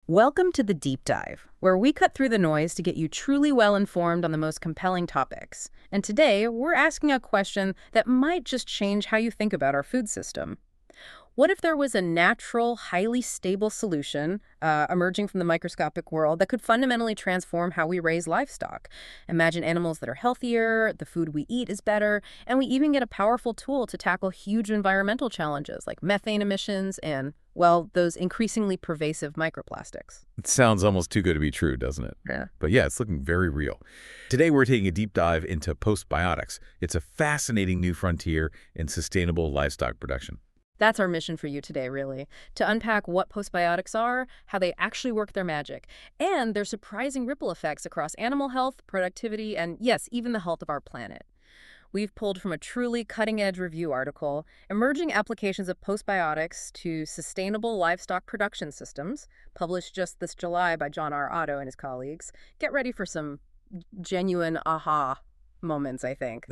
Welcome to the Deep Dive, where we cut through the noise to get you truly well-informed on the most compelling topics. And today, we're asking a question that might just change how you think about our food system. What if there was a natural, highly stable solution emerging from the microscopic world that could fundamentally transform how we raise livestock? Imagine animals that are healthier, the food we eat is better, and we even get a powerful tool to tackle huge environmental challenges like methane emissions and, well, those increasingly pervasive microplastics. It sounds almost too good to be true, doesn't it? Yeah. But yeah, it's looking very real. Today, we're taking a deep dive into postbiotics. It's a fascinating new frontier in sustainable livestock production. That's our mission for you today, really, to unpack what postbiotics are, how they actually work their magic, and their surprising ripple effects across animal health, productivity, and yes, even the health of our planet. We've pulled from a truly cutting-edge review article, Emerging Applications of Postbiotics to Sustainable Livestock Production Systems, published just this July by John R. Otto and his colleagues. Get ready for some genuine aha moments, I think.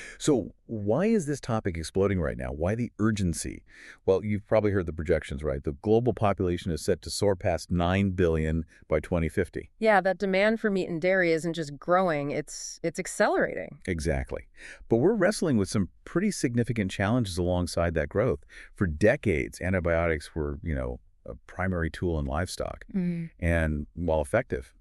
So why is this topic exploding right now? Why the urgency? Well, you've probably heard the projections, right? The global population is set to soar past 9 billion by 2050. Yeah, that demand for meat and dairy isn't just growing, it's accelerating. Exactly. But we're wrestling with some pretty significant challenges alongside that growth. For decades, antibiotics were, a primary tool in livestock. And while effective,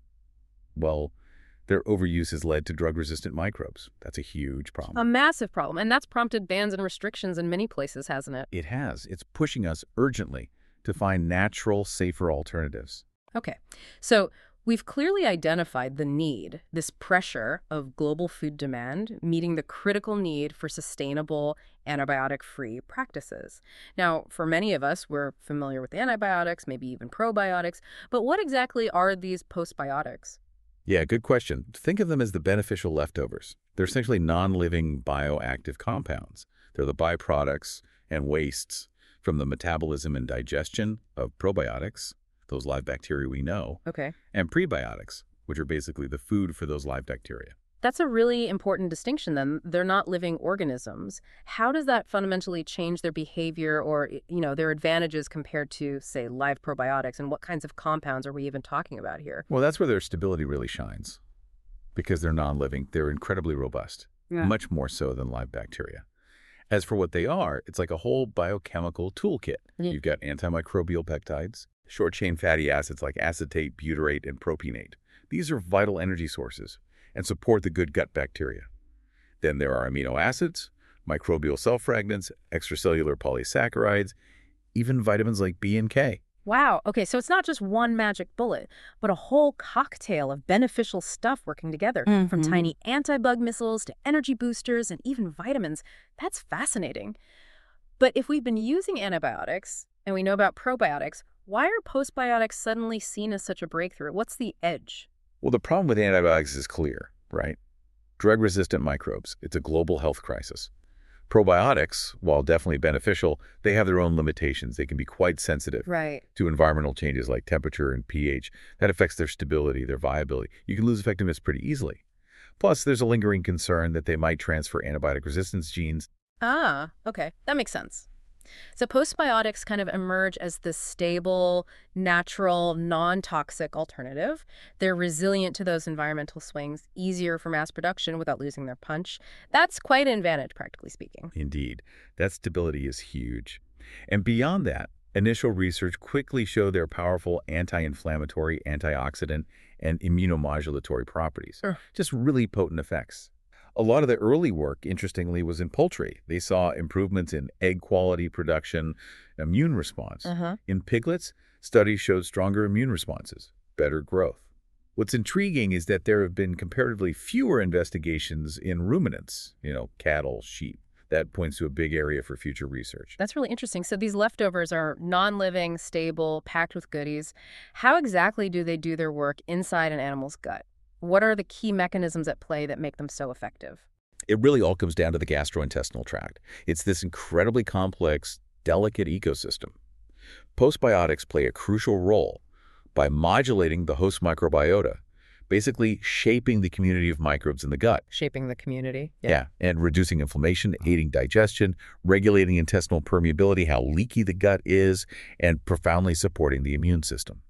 well, their overuse has led to drug-resistant microbes. That's a huge problem. A massive problem, and that's prompted bans and restrictions in many places, hasn't it? It has. It's pushing us urgently to find natural, safer alternatives. Okay, so we've clearly identified the need, this pressure of global food demand, meeting the critical need for sustainable, antibiotic-free practices. Now, for many of us, we're familiar with antibiotics, maybe even probiotics, but what exactly are these postbiotics? Yeah, good question. Think of them as the beneficial leftovers. They're essentially non-living bioactive compounds. They're the byproducts and wastes from the metabolism and digestion of probiotics, those live bacteria we know, Okay. and prebiotics, which are basically the food for those live bacteria. That's a really important distinction, then. They're not living organisms. How does that fundamentally change their behavior or, their advantages compared to, say, live probiotics? And what kinds of compounds are we even talking about here? Well, that's where their stability really shines. Because they're non-living, they're incredibly robust, much more so than live bacteria. As for what they are, it's like a whole biochemical toolkit. You've got antimicrobial peptides, short-chain fatty acids like acetate, butyrate, and propionate. These are vital energy sources and support the good gut bacteria. Then there are amino acids, microbial cell fragments, extracellular polysaccharides, even vitamins like B and K. Wow. Okay, so it's not just one magic bullet, but a whole cocktail of beneficial stuff working together, from tiny anti-bug missiles to energy boosters and even vitamins. That's fascinating. But if we've been using antibiotics and we know about probiotics, why are postbiotics suddenly seen as such a breakthrough? What's the edge? Well, the problem with antibiotics is clear, right? Drug-resistant microbes. It's a global health crisis. Probiotics, while definitely beneficial, they have their own limitations. They can be quite sensitive to environmental changes like temperature and pH. That affects their stability, their viability. You can lose effectiveness pretty easily. Plus, there's a lingering concern that they might transfer antibiotic resistance genes. Ah, okay. That makes sense. So postbiotics kind of emerge as this stable, natural, non-toxic alternative. They're resilient to those environmental swings, easier for mass production without losing their punch. That's quite an advantage, practically speaking. Indeed. That stability is huge. And beyond that, initial research quickly showed their powerful anti-inflammatory, antioxidant, and immunomodulatory properties. Just really potent effects. A lot of the early work, interestingly, was in poultry. They saw improvements in egg quality, production, immune response. In piglets, studies showed stronger immune responses, better growth. What's intriguing is that there have been comparatively fewer investigations in ruminants, cattle, sheep. That points to a big area for future research. That's really interesting. So these leftovers are non-living, stable, packed with goodies. How exactly do they do their work inside an animal's gut? What are the key mechanisms at play that make them so effective? It really all comes down to the gastrointestinal tract. It's this incredibly complex, delicate ecosystem. Postbiotics play a crucial role by modulating the host microbiota, basically shaping the community of microbes in the gut. Shaping the community? Yeah, and reducing inflammation, aiding digestion, regulating intestinal permeability, how leaky the gut is, and profoundly supporting the immune system.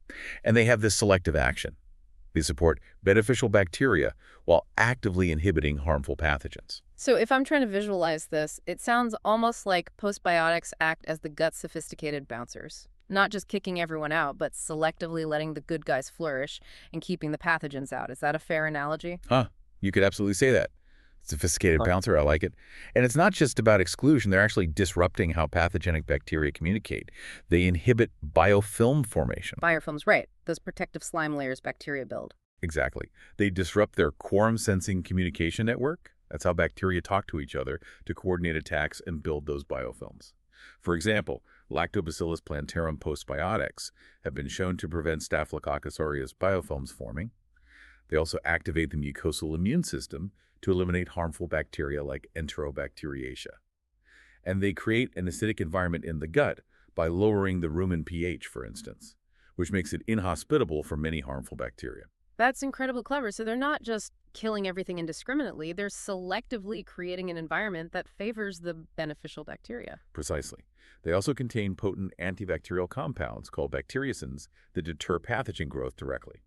And they have this selective action. They support beneficial bacteria while actively inhibiting harmful pathogens. So if I'm trying to visualize this, it sounds almost like postbiotics act as the gut's sophisticated bouncers. Not just kicking everyone out, but selectively letting the good guys flourish and keeping the pathogens out. Is that a fair analogy? Huh, you could absolutely say that. Sophisticated bouncer, I like it. And it's not just about exclusion, they're actually disrupting how pathogenic bacteria communicate. They inhibit biofilm formation. Biofilms, right. Those protective slime layers bacteria build. Exactly. They disrupt their quorum-sensing communication network. That's how bacteria talk to each other to coordinate attacks and build those biofilms. For example, Lactobacillus plantarum postbiotics have been shown to prevent Staphylococcus aureus biofilms forming. They also activate the mucosal immune system to eliminate harmful bacteria like Enterobacteriaceae. And they create an acidic environment in the gut by lowering the rumen pH, for instance, which makes it inhospitable for many harmful bacteria. That's incredibly clever. So they're not just killing everything indiscriminately, they're selectively creating an environment that favors the beneficial bacteria. Precisely. They also contain potent antibacterial compounds called bacteriocins that deter pathogen growth directly.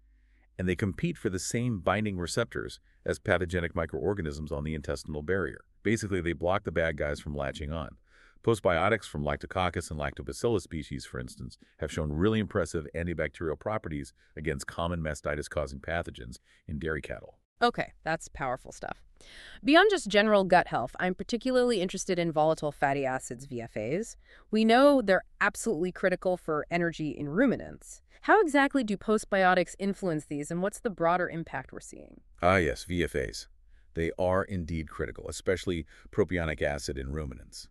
And they compete for the same binding receptors as pathogenic microorganisms on the intestinal barrier. Basically, they block the bad guys from latching on. Postbiotics from Lactococcus and Lactobacillus species, for instance, have shown really impressive antibacterial properties against common mastitis-causing pathogens in dairy cattle. Okay, that's powerful stuff. Beyond just general gut health, I'm particularly interested in volatile fatty acids, VFAs. We know they're absolutely critical for energy in ruminants. How exactly do postbiotics influence these, and what's the broader impact we're seeing? Ah, yes, VFAs. They are indeed critical, especially propionic acid in ruminants.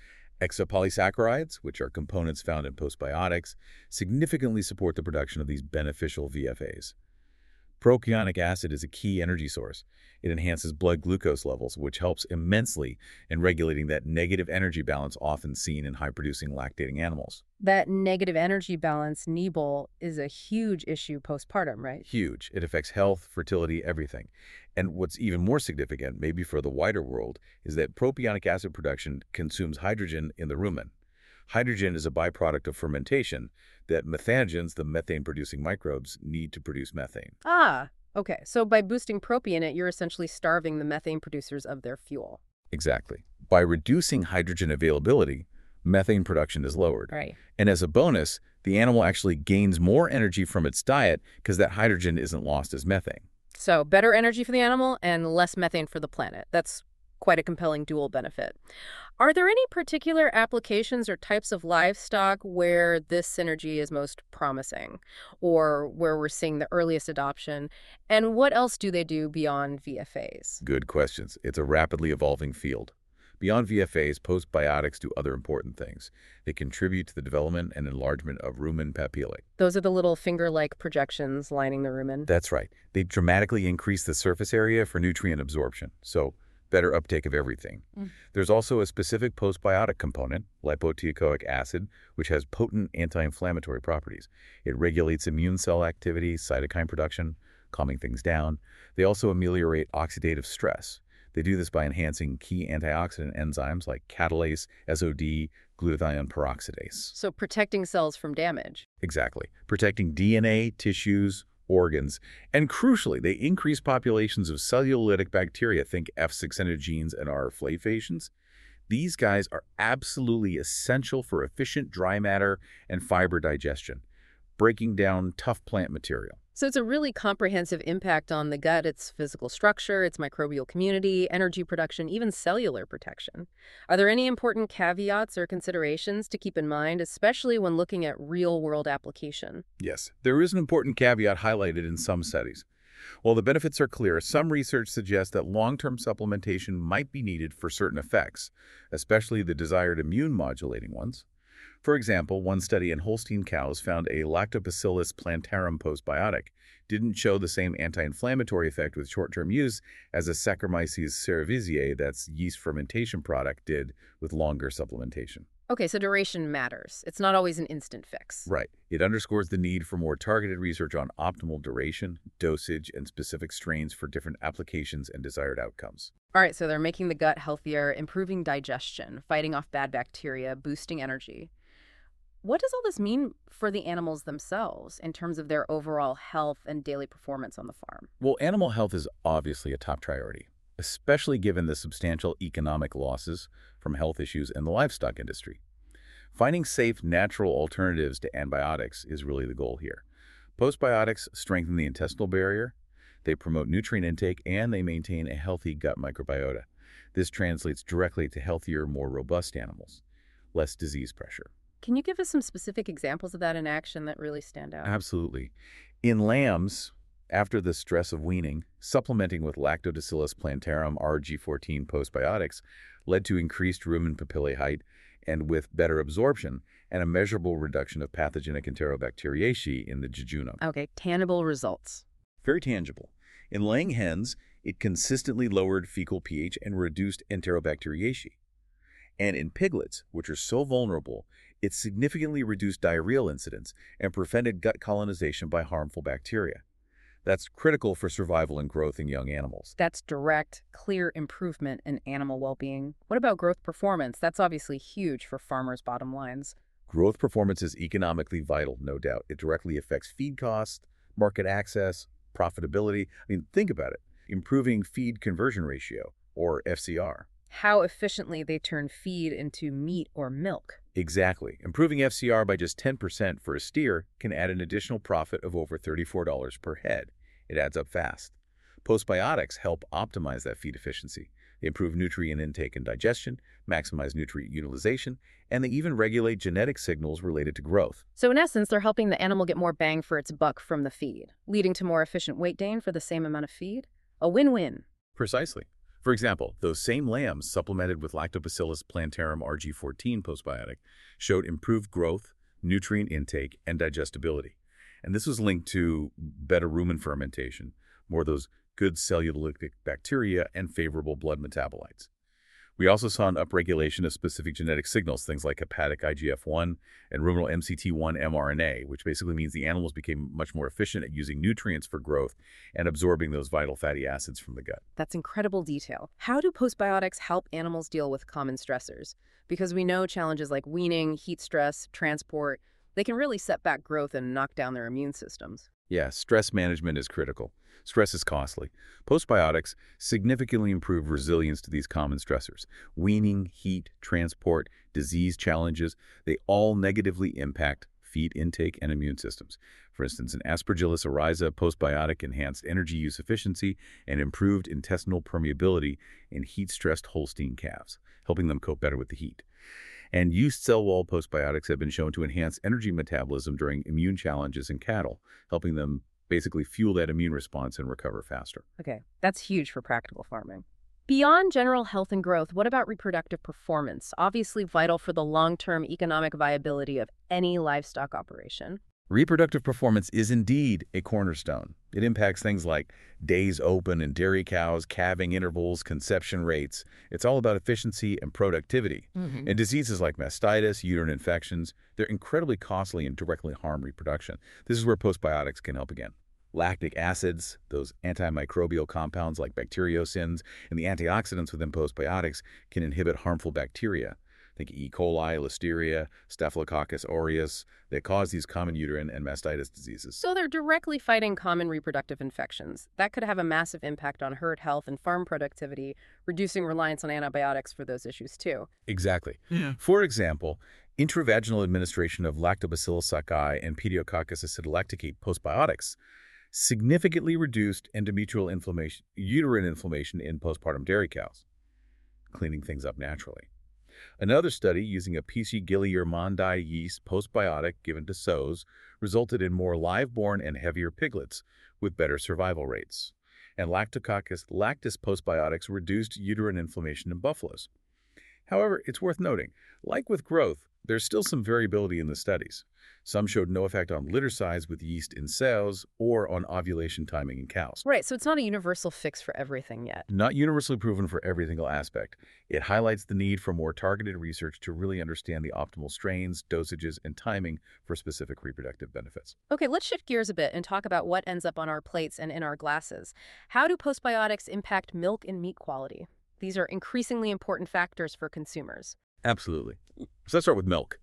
Exopolysaccharides, which are components found in postbiotics, significantly support the production of these beneficial VFAs. Propionic acid is a key energy source. It enhances blood glucose levels, which helps immensely in regulating that negative energy balance often seen in high-producing lactating animals. That negative energy balance, NEBL, is a huge issue postpartum, right? Huge. It affects health, fertility, everything. And what's even more significant, maybe for the wider world, is that propionic acid production consumes hydrogen in the rumen. Hydrogen is a byproduct of fermentation that methanogens, the methane-producing microbes, need to produce methane. Ah, okay. So by boosting propionate, in it, you're essentially starving the methane producers of their fuel. Exactly. By reducing hydrogen availability, methane production is lowered. Right. And as a bonus, the animal actually gains more energy from its diet because that hydrogen isn't lost as methane. So better energy for the animal and less methane for the planet. That's quite a compelling dual benefit. Are there any particular applications or types of livestock where this synergy is most promising, or where we're seeing the earliest adoption? And what else do they do beyond VFAs? Good questions. It's a rapidly evolving field. Beyond VFAs, postbiotics do other important things. They contribute to the development and enlargement of rumen papillae. Those are the little finger-like projections lining the rumen. That's right. They dramatically increase the surface area for nutrient absorption, so better uptake of everything. There's also a specific postbiotic component, lipoteichoic acid, which has potent anti-inflammatory properties. It regulates immune cell activity, cytokine production, calming things down. They also ameliorate oxidative stress. They do this by enhancing key antioxidant enzymes like catalase, SOD, glutathione peroxidase. So protecting cells from damage. Exactly. Protecting DNA, tissues, organs, and crucially, they increase populations of cellulitic bacteria, think F600 genes and R flavescens. These guys are absolutely essential for efficient dry matter and fiber digestion, breaking down tough plant material. So it's a really comprehensive impact on the gut, its physical structure, its microbial community, energy production, even cellular protection. Are there any important caveats or considerations to keep in mind, especially when looking at real-world application? Yes, there is an important caveat highlighted in some studies. While the benefits are clear, some research suggests that long-term supplementation might be needed for certain effects, especially the desired immune-modulating ones. For example, one study in Holstein cows found a Lactobacillus plantarum postbiotic didn't show the same anti-inflammatory effect with short-term use as a Saccharomyces cerevisiae, that's yeast fermentation product, did with longer supplementation. Okay, so duration matters. It's not always an instant fix. Right. It underscores the need for more targeted research on optimal duration, dosage, and specific strains for different applications and desired outcomes. All right, so they're making the gut healthier, improving digestion, fighting off bad bacteria, boosting energy. What does all this mean for the animals themselves in terms of their overall health and daily performance on the farm? Well, animal health is obviously a top priority, especially given the substantial economic losses from health issues in the livestock industry. Finding safe, natural alternatives to antibiotics is really the goal here. Postbiotics strengthen the intestinal barrier, they promote nutrient intake, and they maintain a healthy gut microbiota. This translates directly to healthier, more robust animals, less disease pressure. Can you give us some specific examples of that in action that really stand out? Absolutely. In lambs, after the stress of weaning, supplementing with Lactobacillus plantarum RG14 postbiotics led to increased rumen papillae height and with better absorption and a measurable reduction of pathogenic Enterobacteriaceae in the jejunum. Okay, tangible results. Very tangible. In laying hens, it consistently lowered fecal pH and reduced Enterobacteriaceae. And in piglets, which are so vulnerable, it significantly reduced diarrheal incidence and prevented gut colonization by harmful bacteria. That's critical for survival and growth in young animals. That's direct, clear improvement in animal well-being. What about growth performance? That's obviously huge for farmers' bottom lines. Growth performance is economically vital, no doubt. It directly affects feed costs, market access, profitability. Think about it. Improving feed conversion ratio, or FCR. How efficiently they turn feed into meat or milk. Exactly. Improving FCR by just 10% for a steer can add an additional profit of over $34 per head. It adds up fast. Postbiotics help optimize that feed efficiency. They improve nutrient intake and digestion, maximize nutrient utilization, and they even regulate genetic signals related to growth. So in essence, they're helping the animal get more bang for its buck from the feed, leading to more efficient weight gain for the same amount of feed. A win-win. Precisely. For example, those same lambs supplemented with Lactobacillus plantarum RG14 postbiotic showed improved growth, nutrient intake, and digestibility. And this was linked to better rumen fermentation, more of those good cellulolytic bacteria, and favorable blood metabolites. We also saw an upregulation of specific genetic signals, things like hepatic IGF-1 and ruminal MCT1 mRNA, which basically means the animals became much more efficient at using nutrients for growth and absorbing those vital fatty acids from the gut. That's incredible detail. How do postbiotics help animals deal with common stressors? Because we know challenges like weaning, heat stress, transport, they can really set back growth and knock down their immune systems. Yeah, stress management is critical. Stress is costly. Postbiotics significantly improve resilience to these common stressors. Weaning, heat, transport, disease challenges, they all negatively impact feed intake and immune systems. For instance, an Aspergillus oryza postbiotic enhanced energy use efficiency and improved intestinal permeability in heat-stressed Holstein calves, helping them cope better with the heat. And yeast cell wall postbiotics have been shown to enhance energy metabolism during immune challenges in cattle, helping them basically fuel that immune response and recover faster. Okay, that's huge for practical farming. Beyond general health and growth, what about reproductive performance? Obviously vital for the long-term economic viability of any livestock operation. Reproductive performance is indeed a cornerstone. It impacts things like days open in dairy cows, calving intervals, conception rates. It's all about efficiency and productivity. And diseases like mastitis, uterine infections, they're incredibly costly and directly harm reproduction. This is where postbiotics can help again. Lactic acids, those antimicrobial compounds like bacteriocins, and the antioxidants within postbiotics can inhibit harmful bacteria. Think E. coli, Listeria, Staphylococcus aureus. They cause these common uterine and mastitis diseases. So they're directly fighting common reproductive infections. That could have a massive impact on herd health and farm productivity, reducing reliance on antibiotics for those issues too. Exactly. For example, intravaginal administration of Lactobacillus sakei and Pediococcus acidilacticate postbiotics significantly reduced endometrial inflammation, uterine inflammation in postpartum dairy cows, cleaning things up naturally. Another study using a PC Gillier Mondai yeast postbiotic given to sows resulted in more live-born and heavier piglets with better survival rates. And Lactococcus lactis postbiotics reduced uterine inflammation in buffaloes. However, it's worth noting, like with growth, there's still some variability in the studies. Some showed no effect on litter size with yeast in sows or on ovulation timing in cows. Right, so it's not a universal fix for everything yet. Not universally proven for every single aspect. It highlights the need for more targeted research to really understand the optimal strains, dosages, and timing for specific reproductive benefits. Okay, let's shift gears a bit and talk about what ends up on our plates and in our glasses. How do postbiotics impact milk and meat quality? These are increasingly important factors for consumers. Absolutely. So let's start with milk.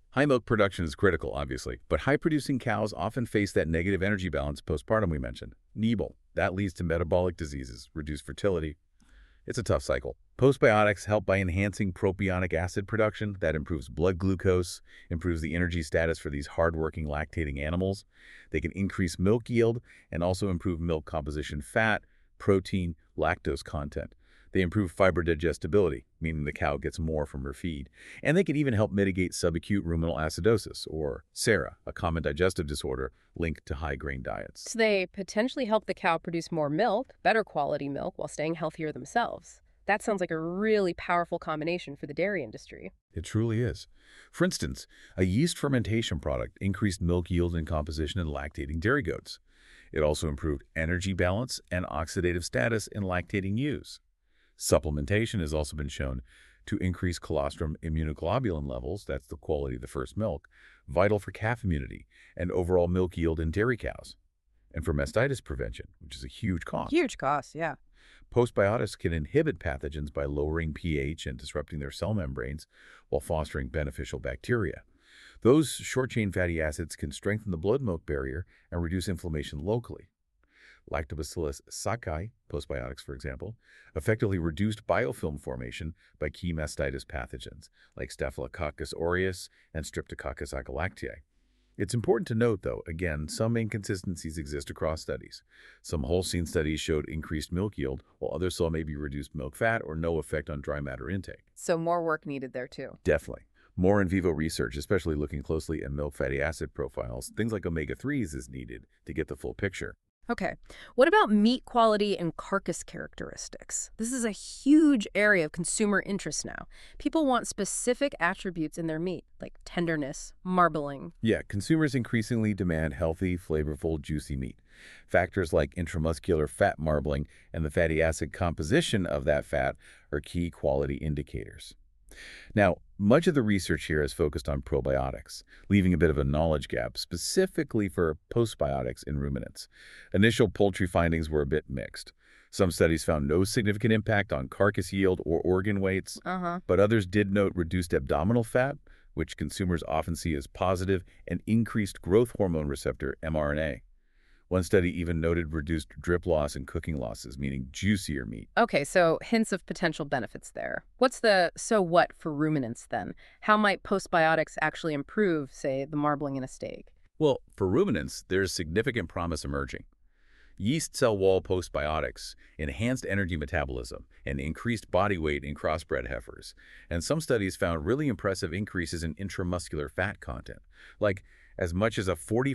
High milk production is critical, obviously, but high-producing cows often face that negative energy balance postpartum we mentioned, NEBL. That leads to metabolic diseases, reduced fertility. It's a tough cycle. Postbiotics help by enhancing propionic acid production. That improves blood glucose, improves the energy status for these hardworking lactating animals. They can increase milk yield and also improve milk composition fat, protein, lactose content. They improve fiber digestibility, meaning the cow gets more from her feed. And they can even help mitigate subacute ruminal acidosis, or SARA, a common digestive disorder linked to high-grain diets. So they potentially help the cow produce more milk, better quality milk, while staying healthier themselves. That sounds like a really powerful combination for the dairy industry. It truly is. For instance, a yeast fermentation product increased milk yield and composition in lactating dairy goats. It also improved energy balance and oxidative status in lactating ewes. Supplementation has also been shown to increase colostrum immunoglobulin levels, that's the quality of the first milk, vital for calf immunity and overall milk yield in dairy cows. And for mastitis prevention, which is a huge cost. Huge cost, yeah. Postbiotics can inhibit pathogens by lowering pH and disrupting their cell membranes while fostering beneficial bacteria. Those short-chain fatty acids can strengthen the blood-milk barrier and reduce inflammation locally. Lactobacillus sakei, postbiotics for example, effectively reduced biofilm formation by key mastitis pathogens like Staphylococcus aureus and Streptococcus agalactiae. It's important to note, though, again, some inconsistencies exist across studies. Some Holstein studies showed increased milk yield, while others saw maybe reduced milk fat or no effect on dry matter intake. So more work needed there, too. Definitely. More in vivo research, especially looking closely at milk fatty acid profiles, things like omega-3s, is needed to get the full picture. Okay. What about meat quality and carcass characteristics? This is a huge area of consumer interest now. People want specific attributes in their meat, like tenderness, marbling. Yeah, consumers increasingly demand healthy, flavorful, juicy meat. Factors like intramuscular fat marbling and the fatty acid composition of that fat are key quality indicators. Now, much of the research here is focused on probiotics, leaving a bit of a knowledge gap, specifically for postbiotics in ruminants. Initial poultry findings were a bit mixed. Some studies found no significant impact on carcass yield or organ weights, but others did note reduced abdominal fat, which consumers often see as positive, and increased growth hormone receptor, mRNA. One study even noted reduced drip loss and cooking losses, meaning juicier meat. Okay, so hints of potential benefits there. What's the so what for ruminants then? How might postbiotics actually improve, say, the marbling in a steak? Well, for ruminants, there's significant promise emerging. Yeast cell wall postbiotics enhanced energy metabolism and increased body weight in crossbred heifers. And some studies found really impressive increases in intramuscular fat content, like as much as a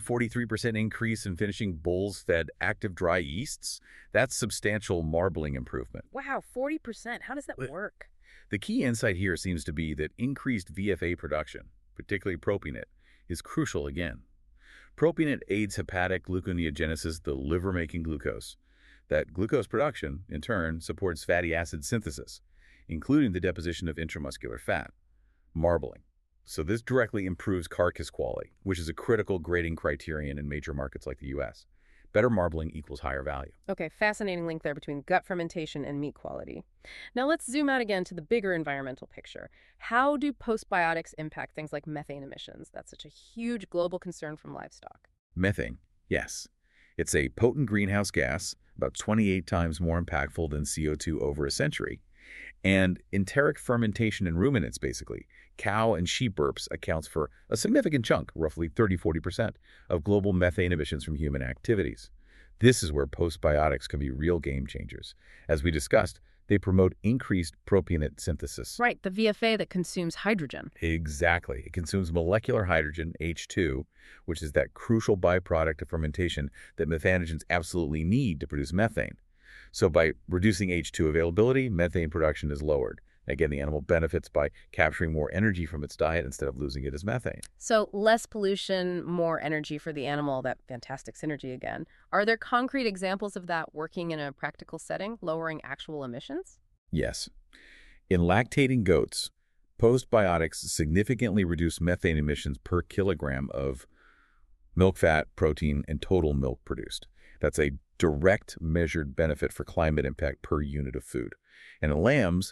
43% increase in finishing bulls fed active dry yeasts. That's substantial marbling improvement. Wow, 40%. How does that work? The key insight here seems to be that increased VFA production, particularly propionate, is crucial again. Propionate aids hepatic gluconeogenesis, the liver making glucose. That glucose production, in turn, supports fatty acid synthesis, including the deposition of intramuscular fat, marbling. So this directly improves carcass quality, which is a critical grading criterion in major markets like the U.S. Better marbling equals higher value. Okay, fascinating link there between gut fermentation and meat quality. Now let's zoom out again to the bigger environmental picture. How do postbiotics impact things like methane emissions? That's such a huge global concern from livestock. Methane, yes. It's a potent greenhouse gas, about 28 times more impactful than CO2 over a century. And enteric fermentation in ruminants, basically, cow and sheep burps, accounts for a significant chunk, roughly 30–40%, of global methane emissions from human activities. This is where postbiotics can be real game changers. As we discussed, they promote increased propionate synthesis. Right, the VFA that consumes hydrogen. Exactly. It consumes molecular hydrogen, H2, which is that crucial byproduct of fermentation that methanogens absolutely need to produce methane. So by reducing H2 availability, methane production is lowered. Again, the animal benefits by capturing more energy from its diet instead of losing it as methane. So less pollution, more energy for the animal, that fantastic synergy again. Are there concrete examples of that working in a practical setting, lowering actual emissions? Yes. In lactating goats, postbiotics significantly reduce methane emissions per kilogram of milk fat, protein, and total milk produced. That's a direct measured benefit for climate impact per unit of food. And in lambs,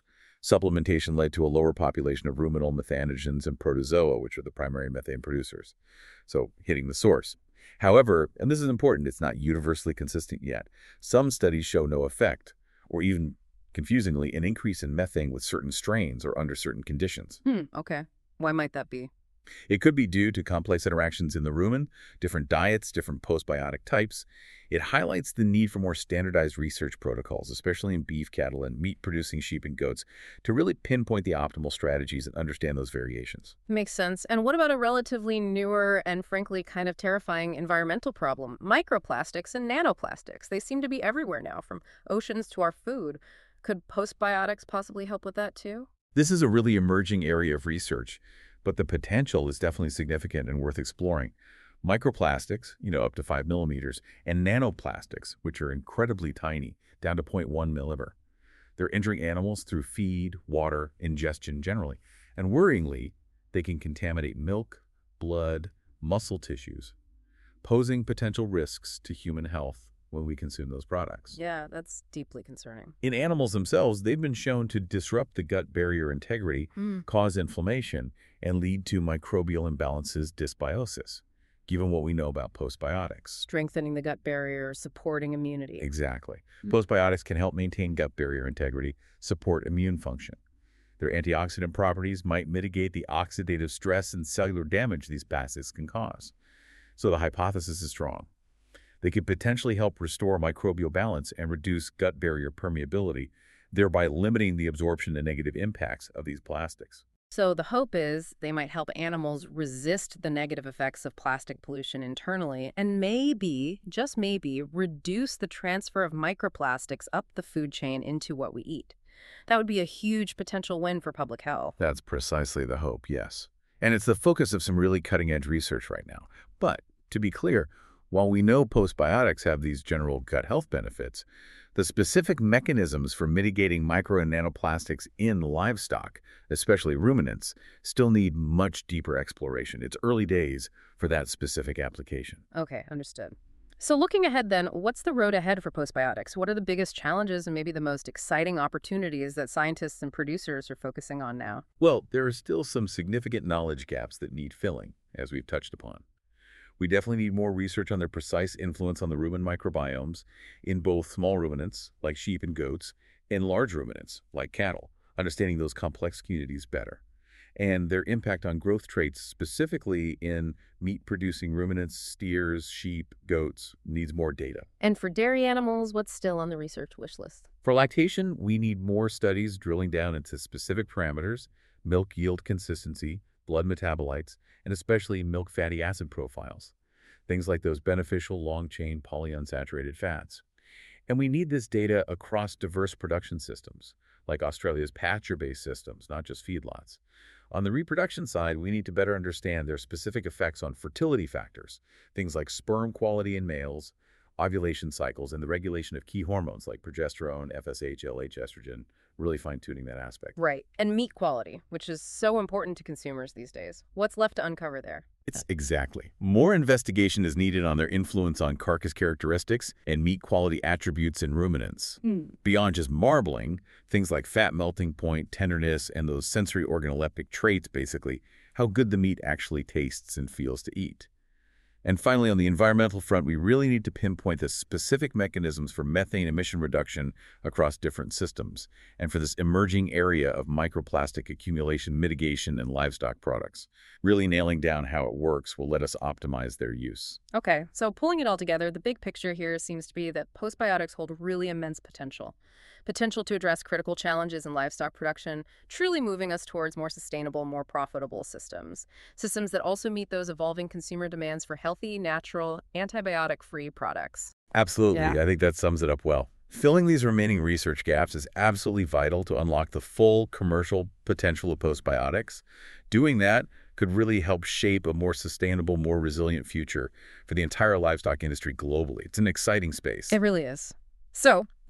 Supplementation led to a lower population of ruminal methanogens and protozoa, which are the primary methane producers. So hitting the source. However, and this is important, it's not universally consistent yet. Some studies show no effect, or even, confusingly, an increase in methane with certain strains or under certain conditions. Okay. Why might that be? It could be due to complex interactions in the rumen, different diets, different postbiotic types. It highlights the need for more standardized research protocols, especially in beef, cattle, and meat-producing sheep and goats, to really pinpoint the optimal strategies and understand those variations. Makes sense. And what about a relatively newer and frankly kind of terrifying environmental problem? Microplastics and nanoplastics. They seem to be everywhere now, from oceans to our food. Could postbiotics possibly help with that too? This is a really emerging area of research, but the potential is definitely significant and worth exploring. Microplastics, up to 5 millimeters, and nanoplastics, which are incredibly tiny, down to 0.1 milliver. They're entering animals through feed, water, ingestion generally. And worryingly, they can contaminate milk, blood, muscle tissues, posing potential risks to human health when we consume those products. Yeah, that's deeply concerning. In animals themselves, they've been shown to disrupt the gut barrier integrity, cause inflammation, and lead to microbial imbalances, dysbiosis, given what we know about postbiotics. Strengthening the gut barrier, supporting immunity. Exactly. Postbiotics can help maintain gut barrier integrity, support immune function. Their antioxidant properties might mitigate the oxidative stress and cellular damage these basics can cause. So the hypothesis is strong. They could potentially help restore microbial balance and reduce gut barrier permeability, thereby limiting the absorption and negative impacts of these plastics. So the hope is they might help animals resist the negative effects of plastic pollution internally and maybe, just maybe, reduce the transfer of microplastics up the food chain into what we eat. That would be a huge potential win for public health. That's precisely the hope, yes. And it's the focus of some really cutting-edge research right now. But, to be clear, while we know postbiotics have these general gut health benefits, the specific mechanisms for mitigating micro and nanoplastics in livestock, especially ruminants, still need much deeper exploration. It's early days for that specific application. Okay, understood. So looking ahead then, what's the road ahead for postbiotics? What are the biggest challenges and maybe the most exciting opportunities that scientists and producers are focusing on now? Well, there are still some significant knowledge gaps that need filling, as we've touched upon. We definitely need more research on their precise influence on the rumen microbiomes in both small ruminants, like sheep and goats, and large ruminants, like cattle, understanding those complex communities better, and their impact on growth traits, specifically in meat-producing ruminants, steers, sheep, goats, needs more data. And for dairy animals, what's still on the research wish list? For lactation, we need more studies drilling down into specific parameters, milk yield consistency, blood metabolites, and especially milk fatty acid profiles, things like those beneficial long-chain polyunsaturated fats. And we need this data across diverse production systems, like Australia's pasture-based systems, not just feedlots. On the reproduction side, we need to better understand their specific effects on fertility factors, things like sperm quality in males, ovulation cycles, and the regulation of key hormones like progesterone, FSH, LH, estrogen, really fine-tuning that aspect. Right. And meat quality, which is so important to consumers these days. What's left to uncover there? It's exactly. More investigation is needed on their influence on carcass characteristics and meat quality attributes in ruminants. Beyond just marbling, things like fat melting point, tenderness, and those sensory organoleptic traits, basically, how good the meat actually tastes and feels to eat. And finally, on the environmental front, we really need to pinpoint the specific mechanisms for methane emission reduction across different systems, and for this emerging area of microplastic accumulation mitigation in livestock products. Really nailing down how it works will let us optimize their use. Okay, so pulling it all together, the big picture here seems to be that postbiotics hold really immense potential. Potential to address critical challenges in livestock production, truly moving us towards more sustainable, more profitable systems. Systems that also meet those evolving consumer demands for healthy, natural, antibiotic-free products. Absolutely. Yeah. I think that sums it up well. Filling these remaining research gaps is absolutely vital to unlock the full commercial potential of postbiotics. Doing that could really help shape a more sustainable, more resilient future for the entire livestock industry globally. It's an exciting space. It really is. So,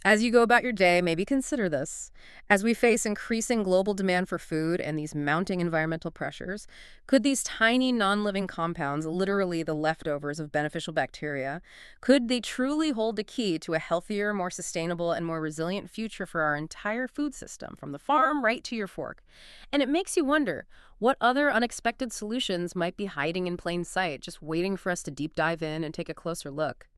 As you go about your day, maybe consider this. As we face increasing global demand for food and these mounting environmental pressures, could these tiny non-living compounds, literally the leftovers of beneficial bacteria, could they truly hold the key to a healthier, more sustainable, and more resilient future for our entire food system, from the farm right to your fork? And it makes you wonder, what other unexpected solutions might be hiding in plain sight, just waiting for us to deep dive in and take a closer look?